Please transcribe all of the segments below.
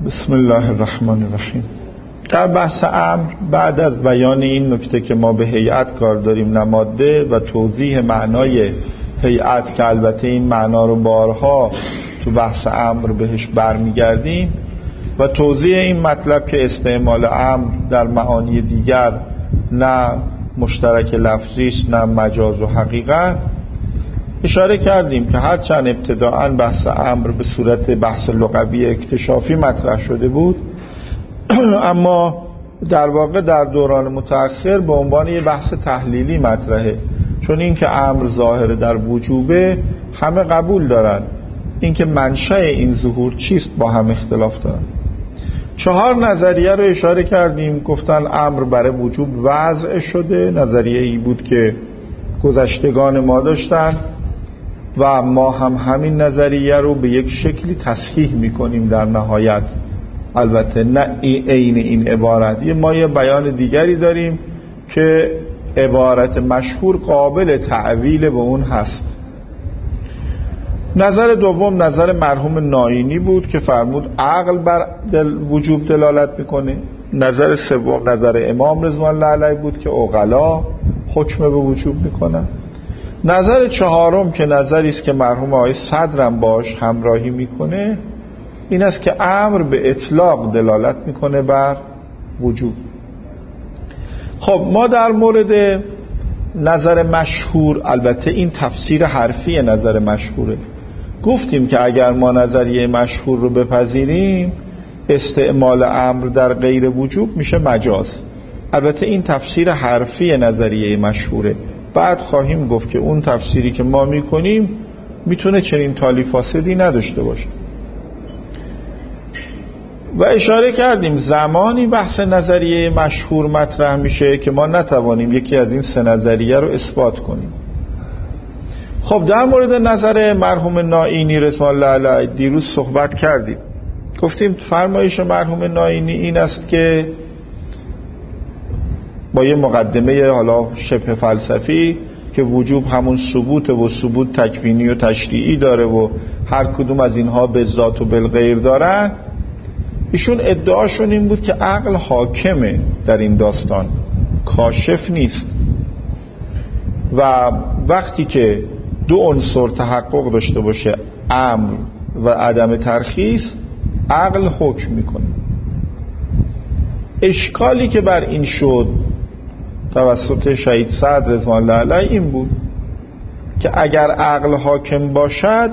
بسم الله الرحمن الرحیم. در بحث امر بعد از بیان این نکته که ما به هیئت کار داریم نماده و توضیح معنای هیئت که البته این معنا رو بارها تو بحث امر بهش برمیگردیم و توضیح این مطلب که استعمال امر در معانی دیگر نه مشترک لفظی است نه مجاز و حقیقت، اشاره کردیم که هرچند ابتداءً بحث امر به صورت بحث لغوی اکتشافی مطرح شده بود، اما در واقع در دوران متأخر به عنوان یه بحث تحلیلی مطرحه، چون اینکه امر ظاهر در وجوبه همه قبول دارن، اینکه منشأ این ظهور چیست با هم اختلاف دارن. 4 نظریه رو اشاره کردیم، گفتن امر برای وجوب وضع شده، نظریه ای بود که گذشتگان ما داشتن و ما هم همین نظریه رو به یک شکلی تصحیح میکنیم در نهایت، البته نه عین این عبارت. ما یه بیان دیگری داریم که عبارت مشهور قابل تعویل به اون هست. نظر دوم نظر مرحوم نائینی بود که فرمود عقل بر وجوب دلالت میکنه. نظر سوم نظر امام رضوان الله علیه بود که عقلا حکم به وجوب میکنن. نظر چهارم که نظری است که مرحوم آقای صدرم باش همراهی میکنه این است که امر به اطلاق دلالت میکنه بر وجوب. خب ما در مورد نظر مشهور، البته این تفسیر حرفی نظر مشهوره، گفتیم که اگر ما نظریه مشهور رو بپذیریم استعمال امر در غیر وجوب میشه مجاز. البته این تفسیر حرفی نظریه مشهوره، بعد خواهیم گفت که اون تفسیری که ما میکنیم میتونه چنین تالی فاسدی نداشته باشه. و اشاره کردیم زمانی بحث نظریه مشهور مطرح میشه که ما نتوانیم یکی از این 3 نظریه رو اثبات کنیم. خب در مورد نظر مرحوم نائینی رضوان الله علیه دیروز صحبت کردیم، گفتیم فرمایش مرحوم نائینی این است که با یه مقدمه حالا شبه فلسفی که وجوب همون ثبوت و ثبوت تکوینی و تشریعی داره و هر کدوم از اینها به ذات و بالغیر دارن، ایشون ادعاشون این بود که عقل حاکمه در این داستان، کاشف نیست و وقتی که 2 عنصر تحقق داشته باشه، امر و عدم ترخیص، عقل حکم میکنه. اشکالی که بر این شد توسط شهید صدر رضوان الله علیه این بود که اگر عقل حاکم باشد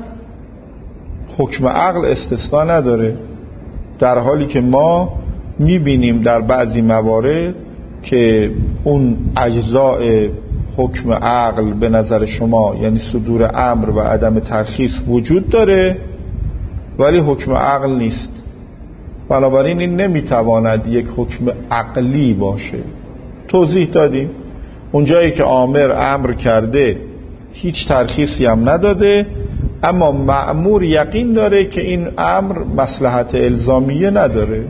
حکم عقل استثنا نداره، در حالی که ما میبینیم در بعضی موارد که اون اجزاء حکم عقل به نظر شما یعنی صدور امر و عدم ترخیص وجود داره ولی حکم عقل نیست. بنابراین این نمیتواند یک حکم عقلی باشه. توضیح دادیم اونجایی که آمر امر کرده هیچ ترخیصی هم نداده، اما مأمور یقین داره که این امر مصلحت الزامیه نداره،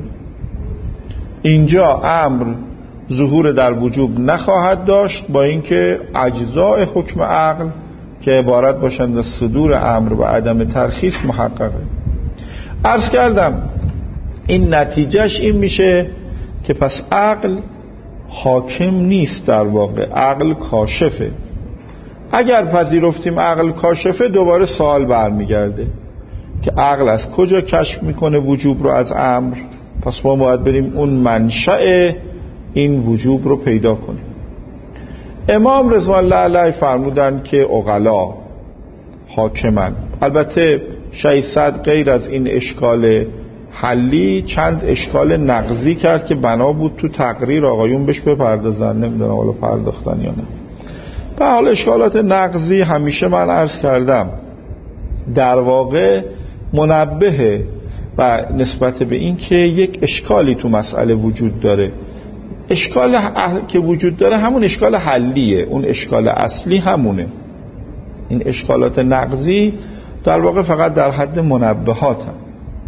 اینجا امر ظهور در وجوب نخواهد داشت با اینکه اجزاء حکم عقل که عبارت باشند از صدور امر و عدم ترخیص محققه. عرض کردم این نتیجهش این میشه که پس عقل حاکم نیست، در واقع عقل کاشفه. اگر پذیرفتیم عقل کاشفه دوباره سوال برمیگرده که عقل از کجا کشف میکنه وجوب رو از امر؟ پس ما باید بریم اون منشأ این وجوب رو پیدا کنیم. امام رضوان الله علیه فرمودن که عقلا حاکمن. البته شیخ صدر غیر از این اشکال حلی چند اشکال نقضی کرد که بنا بود تو تقریر آقایون بهش بپردازن، نمیدونم حالا پرداختن یا نه. به حال اشکالات نقضی همیشه من عرض کردم در واقع منبهه و نسبت به این که یک اشکالی تو مسئله وجود داره. اشکال که وجود داره همون اشکال حلیه، اون اشکال اصلی همونه. این اشکالات نقضی در واقع فقط در حد منبهات هم.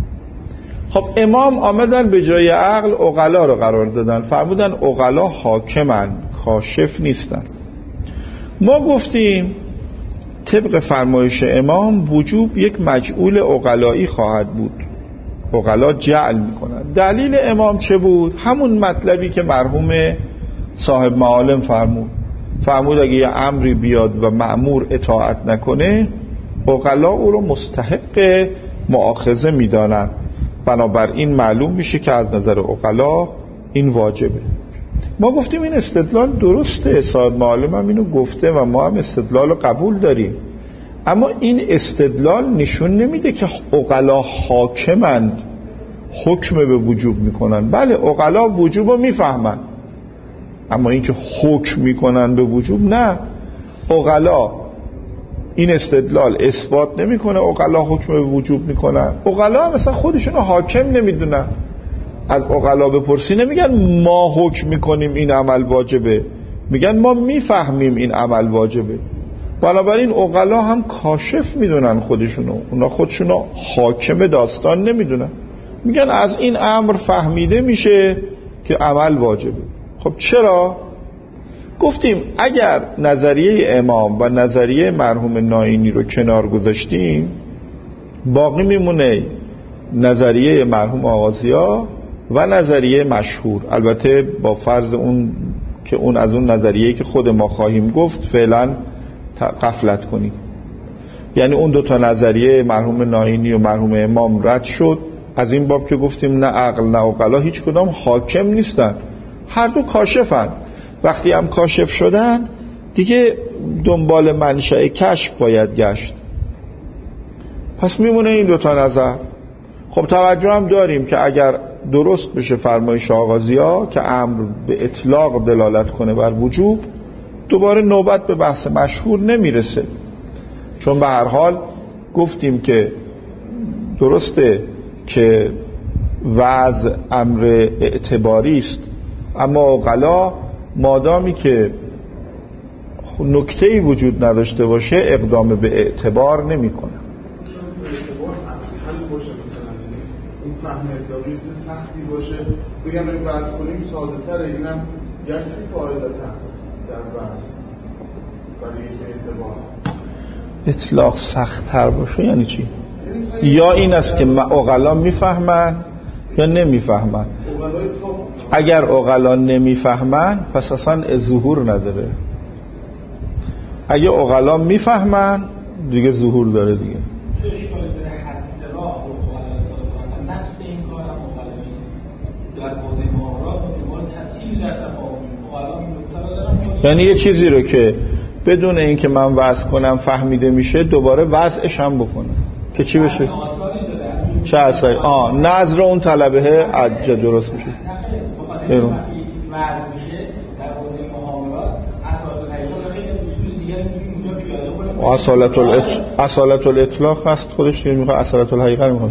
خب امام آمدن به جای عقل عقلا رو قرار دادن، فرمودن عقلا حاکمن، کاشف نیستن. ما گفتیم طبق فرمایش امام وجوب یک مجعول عقلایی خواهد بود عقلا جعل میکنن. دلیل امام چه بود؟ همون مطلبی که مرحوم صاحب معالم فرمود اگه یه امری بیاد و مأمور اطاعت نکنه عقلا او رو مستحق مؤاخذه میدانن. بنابراین معلوم میشه که از نظر عقلا این واجبه. ما گفتیم این استدلال درسته، صاحب معالم هم اینو گفته و ما هم استدلال رو قبول داریم، اما این استدلال نشون نمیده که عقلا حاکمند، حکم به وجوب میکنن. بله عقلا وجوب رو میفهمن، اما اینکه حکم میکنن به وجوب نه. عقلا این استدلال اثبات نمیکنه عقلا حکم به وجوب میکنن. عقلا مثلا خودشونو حاکم نمیدونن. از عقلا بپرسی نمیگن ما حکم میکنیم این عمل واجبه، میگن ما میفهمیم این عمل واجبه. بنابراین عقلا هم کاشف میدونن خودشونو، اونا خودشونو حاکم داستان نمیدونن، میگن از این امر فهمیده میشه که عمل واجبه. خب چرا؟ گفتیم اگر نظریه امام و نظریه مرحوم ناینی رو کنار گذاشتیم باقی میمونه نظریه مرحوم آغازیا و نظریه مشهور، البته با فرض اون که اون از اون نظریه‌ای که خود ما خواهیم گفت فعلا غفلت کنیم. یعنی اون دوتا نظریه مرحوم ناینی و مرحوم امام رد شد، از این باب که گفتیم نه عقل نه عقلا هیچ کدام حاکم نیستن، هر دو کاشفن. وقتی هم کاشف شدن دیگه دنبال منشأ کشف باید گشت، پس میمونه این دوتا نظر. خب توجه هم داریم که اگر درست بشه فرمایش آغازیا که امر به اطلاق دلالت کنه بر وجوب، دوباره نوبت به بحث مشهور نمیرسه، چون به هر حال گفتیم که درسته که وضع امر اعتباری است، اما عقلا مادامی که نکته‌ای وجود نداشته باشه اقدام به اعتبار نمی‌کنه. این فهم اطلاقی سختی باشه بگم این بحث کنیم ساده تره، اینم یک چی فایده در بحث برای یک اعتبار اطلاق سخت تر باشه یعنی چی؟ یا این است که عقلا میفهمن یا نمیفهمن. اگر عقلا نمیفهمن پس اصلا ظهور نداره، اگه عقلا میفهمن دیگه ظهور داره دیگه. یعنی یه چیزی رو که بدون اینکه من وضع کنم فهمیده میشه دوباره وضعش هم بکنم که چی بشه؟ چه اثری؟ نظر اون طلبه عجه درست میشه. برون اصالت الاطلاق هست خودش میخواه اصالت الحقیقه میخواه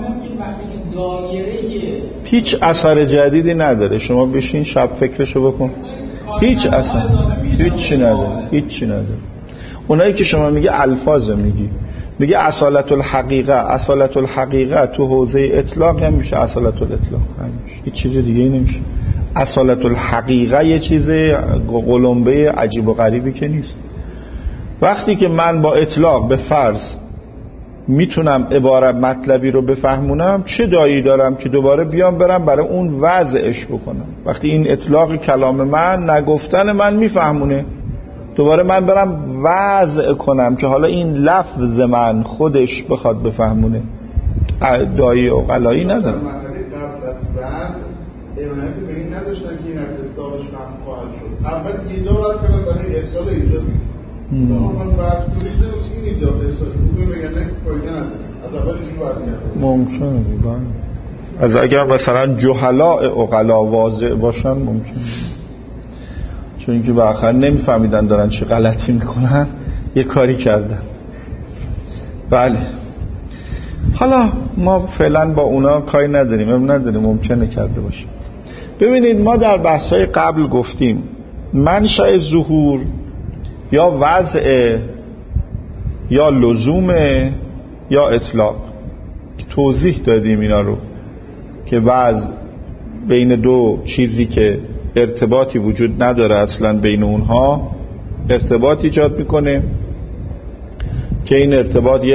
هیچ اثر جدیدی نداره. شما بشین شب فکرشو بکن، هیچ اثر هیچی نداره. اونایی که شما میگه الفاظ میگه اصالت الحقیقه تو حوزه اطلاق هم میشه اصالت الاطلاق، هیچ چیز دیگه نمیشه. اصالت الحقیقه یه چیز قلمبه عجیب و غریبی که نیست. وقتی که من با اطلاق به فرض میتونم عبارت مطلبی رو بفهمونم، چه دایی دارم که دوباره بیام برم برای اون وضعش بکنم؟ وقتی این اطلاق کلام من نگفتن من میفهمونه، دوباره من برم وضع کنم که حالا این لفظ من خودش بخواد بفهمونه. دایی عقلایی ندارم. ایمانیت به این نداشتن که این اطلاقش فهم خواهد شد. اول یه جا باز کردن برای ارسال ایجاد من بحث کنید این ایجاد ارسال بگن نه فایده نداره، از اول این بحث کردن ممکنه بیبان از اگر مثلا جهلاء عقلا واضع باشن ممکنه، چون اینکه به آخر نمیفهمیدن دارن چه غلطی میکنن یه کاری کردن. بله حالا ما فعلا با اونا کاری نداریم، ممکنه کرده باشیم. ببینید ما در بحث‌های قبل گفتیم منشأ ظهور یا وضع یا لزوم یا اطلاق، توضیح دادیم اینا رو که وضع بین دو چیزی که ارتباطی وجود نداره اصلا بین اونها ارتباط ایجاد میکنه که این ارتباط یک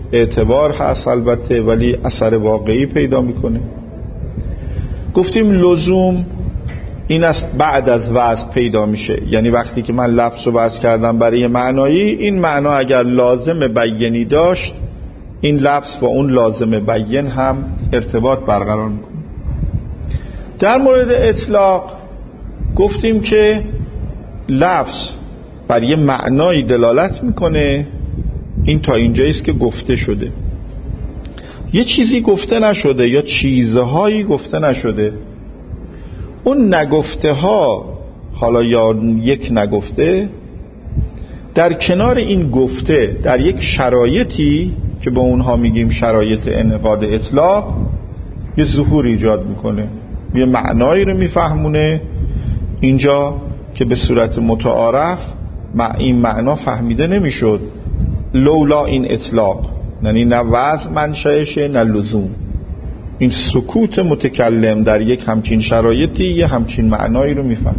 اعتبار هست البته، ولی اثر واقعی پیدا میکنه. گفتیم لزوم این است بعد از وضع پیدا میشه، یعنی وقتی که من لفظ رو وضع کردم برای معنایی، این معنا اگر لازم بیانی داشت، این لفظ با اون لازم بیان هم ارتباط برقرار میکنه. در مورد اطلاق گفتیم که لفظ برای معنایی دلالت میکنه، این تا اینجایی است که گفته شده. یه چیزی گفته نشده یا چیزهایی گفته نشده، اون نگفته ها، حالا یا یک نگفته، در کنار این گفته در یک شرایطی که با اونها میگیم شرایط انعقاد اطلاق، یه ظهور ایجاد میکنه، یه معنایی رو میفهمونه اینجا که به صورت متعارف این معنا فهمیده نمیشد لولا این اطلاق، یعنی نه وضع منشأشه نه لزوم. این سکوت متکلم در یک همچین شرایطی یه همچین معنایی رو میفهم.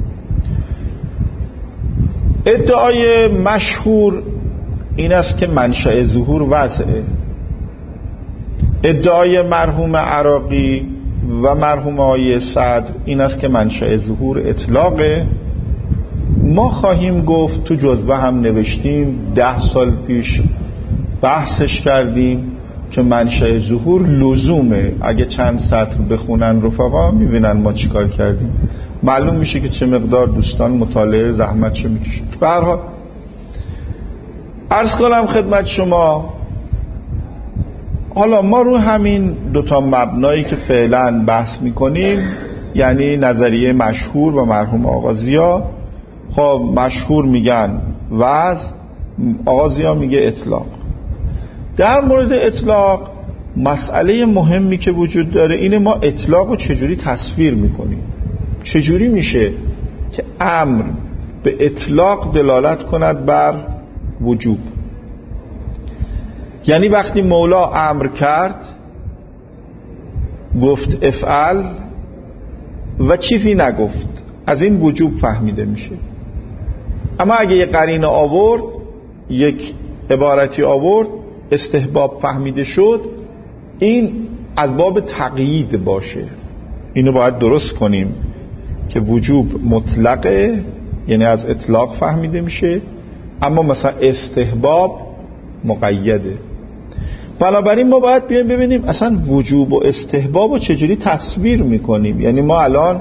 ادعای مشهور این است که منشأ ظهور وضعه. ادعای مرحوم عراقی و مرحوم آقای صدر این است که منشأ ظهور اطلاقه. ما خواهیم گفت، تو جزوه هم نوشتیم، 10 سال پیش بحثش کردیم که منشأ ظهور لزومه. اگه چند سطر بخونن رفقا میبینن ما چیکار کردیم، معلوم میشه که چه مقدار دوستان مطالعه زحمت چه میکشن. به هر حال عرض کنم خدمت شما، حالا ما رو همین دوتا مبنایی که فعلا بحث میکنیم، یعنی نظریه مشهور و مرحوم آغازیا، خب مشهور میگن وضع، آغازیا میگه اطلاق. در مورد اطلاق مسئله مهمی که وجود داره اینه ما اطلاق رو چجوری تصویر میکنیم. چجوری میشه که امر به اطلاق دلالت کند بر وجوب؟ یعنی وقتی مولا امر کرد، گفت افعل و چیزی نگفت، از این وجوب فهمیده میشه. اما اگه یه قرینه آورد، یک عبارتی آورد، استحباب فهمیده شد، این از باب تقیید باشه. اینو باید درست کنیم که وجوب مطلقه، یعنی از اطلاق فهمیده میشه، اما مثلا استحباب مقیده. بنابراین ما باید بیایم ببینیم اصلا وجوب و استحباب رو چجوری تصویر میکنیم. یعنی ما الان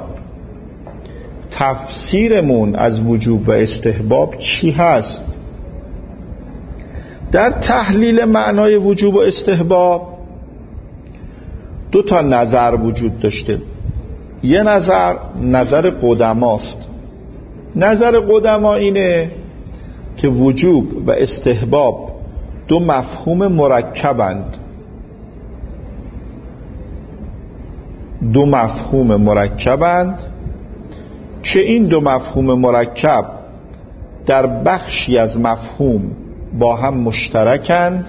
تفسیرمون از وجوب و استحباب چی هست؟ در تحلیل معنای وجوب و استحباب 2 تا نظر وجود داشته. یه نظر قدماست. نظر قدما اینه که وجوب و استحباب 2 مفهوم مرکبند. 2 مفهوم مرکبند که این 2 مفهوم مرکب در بخشی از مفهوم با هم مشترکند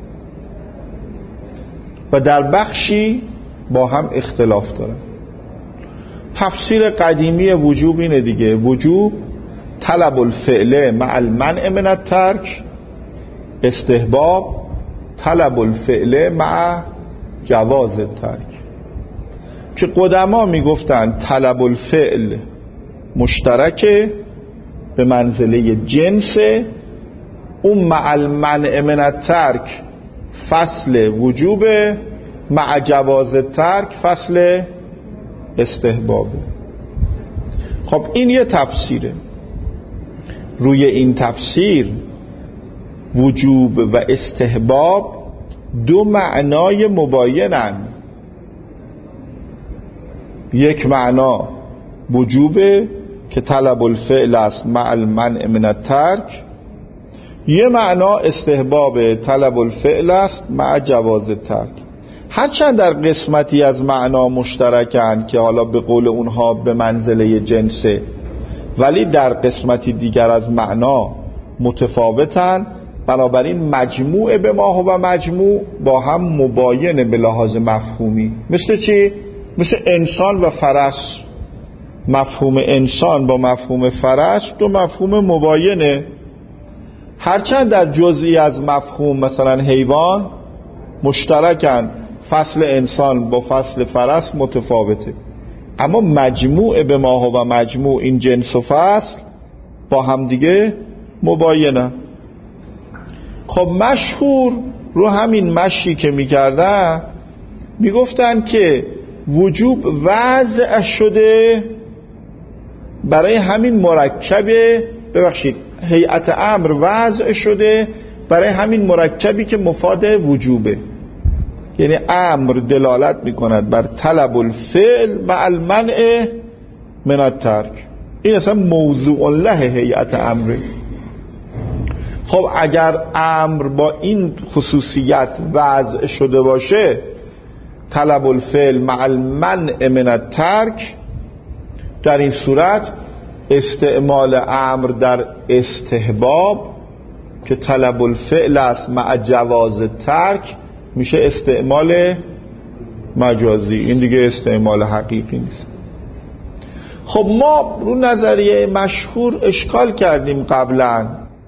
و در بخشی با هم اختلاف دارند. تفسیر قدیمی وجوب اینه دیگه، وجوب طلب الفعل مع المنع من الترک، استحباب طلب الفعل مع جواز الترک. که قدما میگفتن طلب الفعل مشترکه به منزله جنس، اون مع المنع من الترک فصل وجوب، مع جواز الترک فصل استحبابه. خب این یه تفسیره. روی این تفسیر وجوب و استحباب 2 معنای مباینن. یک معنا وجوبه که طلب الفعل است مع المنع من الترک، یه معنا استحباب طلب الفعل است مع جواز الترک. هرچند در قسمتی از معنا مشترکن که حالا به قول اونها به منزله جنسه، ولی در قسمتی دیگر از معنا متفاوتن. بنابراین مجموع به ما و مجموع با هم مباینه به لحاظ مفهومی. مثل چی؟ مثل انسان و فرس. مفهوم انسان با مفهوم فرس 2 مفهوم مباینه. هرچند در جزئی از مفهوم مثلا حیوان مشترکن، فصل انسان با فصل فرس متفاوته، اما مجموع به ما و مجموع این جنس و فصل با هم دیگه مباینه. خب مشهور رو همین مشی که میکردن میگفتن که وجوب وضع شده برای همین مرکب، ببخشید هیئت امر وضع شده برای همین مرکبی که مفاد وجوبه، یعنی امر دلالت میکند بر طلب الفعل مع المنع من الترک. این اصلا موضوع له هیئت امره. خب اگر امر با این خصوصیت وضع شده باشه، طلب الفعل مع المنع من الترک، در این صورت استعمال امر در استحباب که طلب الفعل است مع جواز ترک میشه استعمال مجازی. این دیگه استعمال حقیقی نیست. خب ما رو نظریه مشهور اشکال کردیم قبلا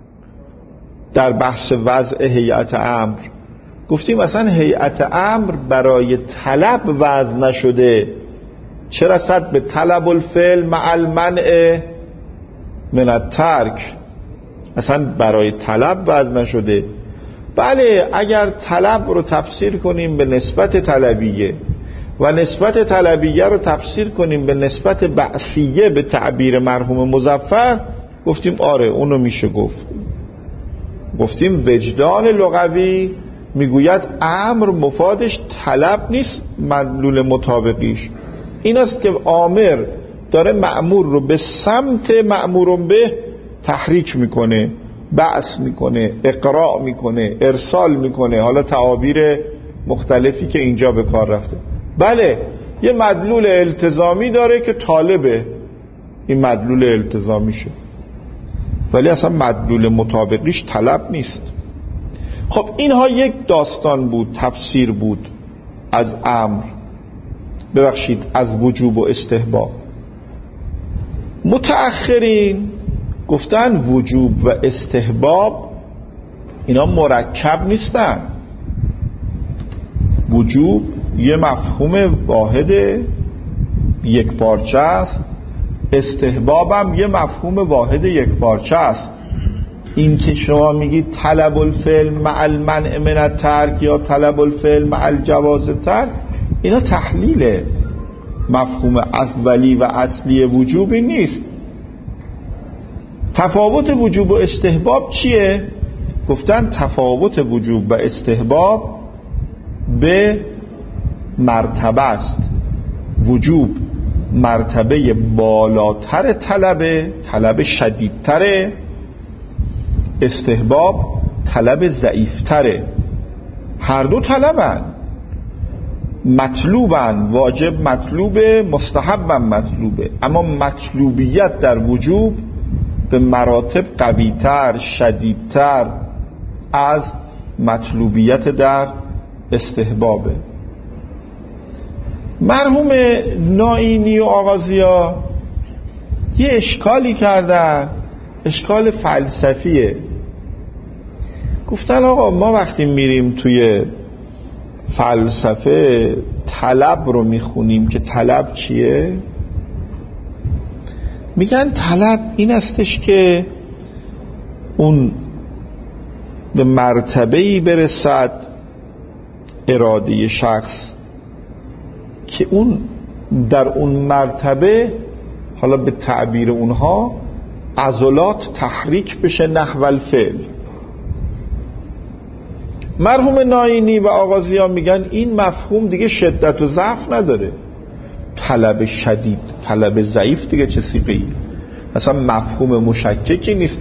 در بحث وضع هیئت امر. گفتیم اصلا هیئت امر برای طلب وضع نشده، چه رسد به طلب الفعل مع المنع من الترک، اصلا برای طلب وضع نشده. بله اگر طلب رو تفسیر کنیم به نسبت طلبیه و نسبت طلبیه رو تفسیر کنیم به نسبت بعثیه به تعبیر مرحوم مظفر، گفتیم آره اونو میشه گفت. گفتیم وجدان لغوی میگوید امر مفادش طلب نیست، مدلول مطابقیش این است که آمر داره مأمور رو به سمت مأمور به تحریک میکنه، بعث میکنه، اقراء میکنه، ارسال میکنه، حالا تعابیر مختلفی که اینجا به کار رفته. بله یه مدلول التزامی داره که طالبه، این مدلول التزامیشه، ولی اصلا مدلول مطابقیش طلب نیست. خب اینها یک داستان بود، تفسیر بود از امر، ببخشید از وجوب و استحباب. متأخرین گفتن وجوب و استحباب اینا مرکب نیستن. وجوب یه مفهوم واحد یک پارچه است، استحباب هم یه مفهوم واحد یک پارچه است. این که شما میگید طلب الفعل مع المنع من الترک یا طلب الفعل مع الجواز ترک، اینا تحلیل مفهوم اولی و اصلی وجوبی نیست. تفاوت وجوب و استحباب چیه؟ گفتن تفاوت وجوب و استحباب به مرتبه است. وجوب مرتبه بالاتر طلب شدیدتره، استحباب طلب ضعیفتره. هر دو طلبن، مطلوبن، واجب مطلوبه، مستحبم مطلوبه، اما مطلوبیت در وجوب به مراتب قویتر، شدیدتر از مطلوبیت در استحبابه. مرحوم نائینی و آغازیا یه اشکالی کردن، اشکال فلسفیه. گفتن آقا ما وقتی میریم توی فلسفه طلب رو میخونیم که طلب چیه؟ میگن طلب این استش که اون به مرتبه‌ای برسد اراده شخص که اون در اون مرتبه، حالا به تعبیر اونها، عضلات تحریک بشه نحو الفعل. مرحوم نائینی و آغازیان میگن این مفهوم دیگه شدت و ضعف نداره. طلب شدید، طلب ضعیف دیگه چه سیغه‌ای؟ اصلا مفهوم مشککی نیست.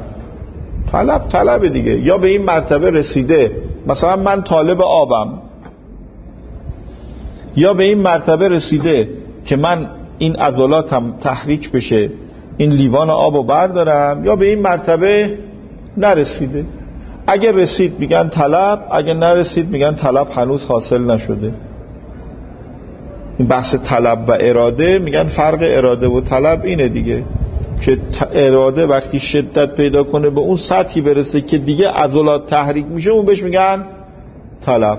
طلب دیگه. یا به این مرتبه رسیده، مثلا من طالب آبم، یا به این مرتبه رسیده که من این عضلاتم تحریک بشه این لیوان آبو بردارم، یا به این مرتبه نرسیده. اگر رسید میگن طلب، اگر نرسید میگن طلب هنوز حاصل نشده. این بحث طلب و اراده، میگن فرق اراده و طلب اینه دیگه. که اراده وقتی شدت پیدا کنه به اون سطحی برسه که دیگه عضلات تحریک میشه، اون بهش میگن طلب.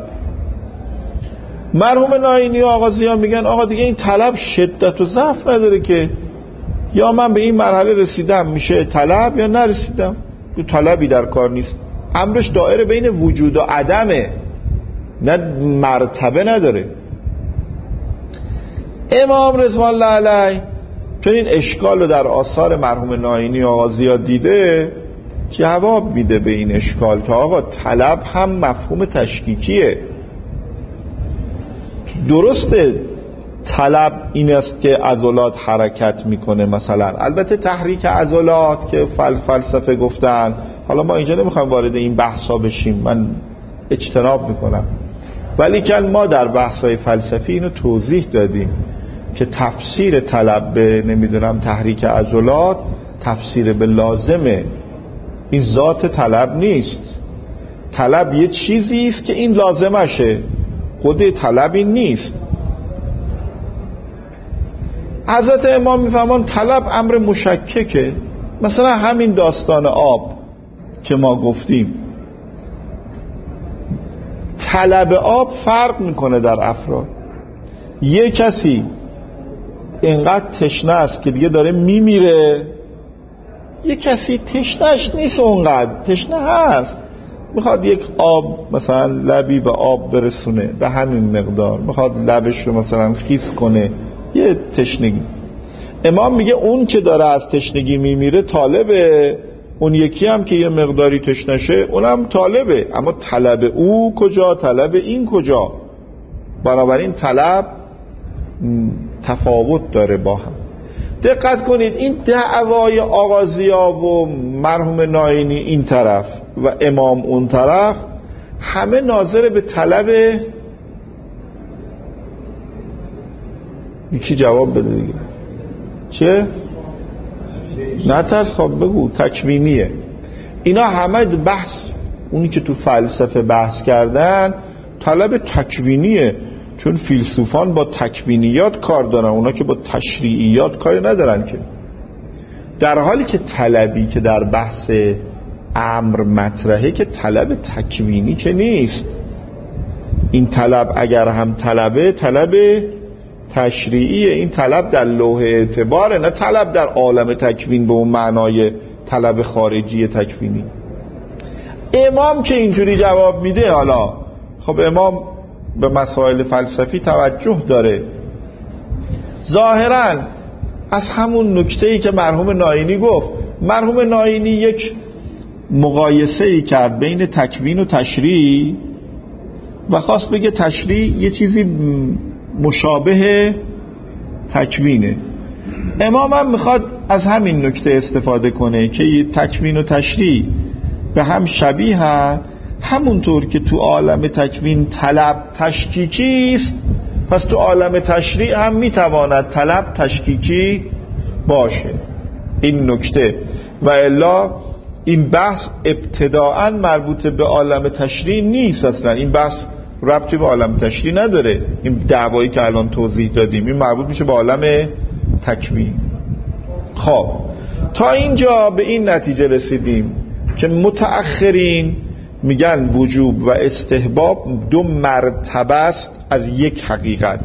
مرحوم ناینی و آغازیان میگن آقا دیگه این طلب شدت و ضعف نداره که، یا من به این مرحله رسیدم میشه طلب یا نرسیدم، تو طلبی در کار نیست. امرش دائره بین وجود و عدمه، نه مرتبه نداره. امام رضوان الله علیه چون این اشکال رو در آثار مرحوم ناینی و آغازیان دیده، جواب میده به این اشکال که آقا طلب هم مفهوم تشکیکیه. درسته طلب این است که عضلات حرکت میکنه مثلا، البته تحریک عضلات که فلسفه گفتن، حالا ما اینجا نمیخوایم وارد این بحثا بشیم، من اجتناب میکنم، ولی که ما در بحثای فلسفی اینو توضیح دادیم که تفسیر طلب به نمیدونم تحریک عضلات تفسیر به لازمه، این ذات طلب نیست. طلب یه چیزی است که این لازمشه، خود طلب این نیست. حضرت امام میفهمان طلب امر مشککه. مثلا همین داستان آب که ما گفتیم، طلب آب فرق میکنه در افراد. یه کسی اینقدر تشنه است که دیگه داره میمیره، یه کسی تشنهش نیست، اونقدر تشنه هست، میخواد یک آب مثلا لبی به آب برسونه به همین مقدار، میخواد لبش رو مثلا خیس کنه، یه تشنگی. امام میگه اون که داره از تشنگی میمیره طالبه، اون یکی هم که یه مقداری تشنشه اونم طالبه، اما طلب او کجا، طلب این کجا؟ بنابراین طلب تفاوت داره با هم. دقت کنید این دعوای آغازیا و مرحوم ناینی این طرف و امام اون طرف همه ناظر به طلب، یکی جواب بده دیگه. چه؟ نه ترس، خواب بگو. تکوینیه. اینا همه بحث اونی که تو فلسفه بحث کردن طلب تکوینیه، چون فیلسوفان با تکوینیات کار دارن، اونا که با تشریعیات کاری ندارن که. در حالی که طلبی که در بحث امر مطرحه که طلب تکوینی که نیست. این طلب اگر هم طلبه، طلب تشریعیه، این طلب در لوح اعتباره، نه طلب در عالم تکوین به اون معنای طلب خارجی تکوینی. امام که اینجوری جواب میده، حالا خب امام به مسائل فلسفی توجه داره، ظاهرا از همون نکته‌ای که مرحوم ناینی گفت. مرحوم ناینی یک مقایسه‌ای کرد بین تکوین و تشریع و خواست بگه تشریع یه چیزی مشابه تکوینه. امام هم میخواد از همین نکته استفاده کنه که تکوین و تشریع به هم شبیه هست، همونطور که تو عالم تکوین طلب تشکیکی است، پس تو عالم تشریع هم میتواند طلب تشکیکی باشه. این نکته و الا این بحث ابتداعا مربوط به عالم تشریع نیست، اصلا این بحث ربطی به عالم تشریع نداره. این دعوایی که الان توضیح دادیم این مربوط میشه به عالم تکوین. خب تا اینجا به این نتیجه رسیدیم که متأخرین میگن وجوب و استحباب دو مرتبه است از یک حقیقت،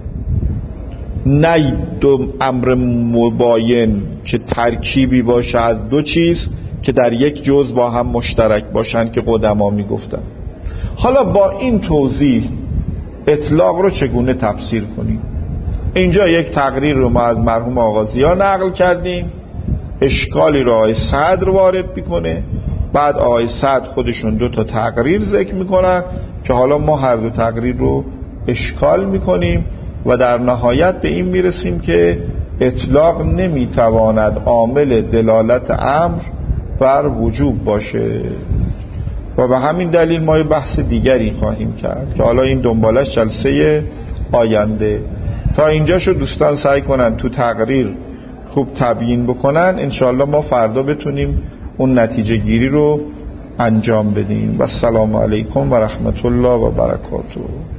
نه دو امر مباین که ترکیبی باشه از دو چیز که در یک جزء با هم مشترک باشن که قدما میگفتن. حالا با این توضیح اطلاق رو چگونه تفسیر کنیم؟ اینجا یک تقریر رو ما از مرحوم آغازیان نقل کردیم، اشکالی رو آقای صدر وارد میکنه، بعد آقای صدر خودشون دو تا تقریر ذکر میکنن که حالا ما هر دو تقریر رو اشکال میکنیم و در نهایت به این میرسیم که اطلاق نمیتواند عامل دلالت امر بر وجوب باشه و به همین دلیل ما یه بحث دیگری خواهیم کرد که حالا این دنبالش جلسه آینده. تا اینجا شو دوستان سعی کنن تو تقریر خوب تبیین بکنن، انشاءالله ما فردا بتونیم اون نتیجه گیری رو انجام بدیم. و السلام علیکم و رحمت الله و برکاته.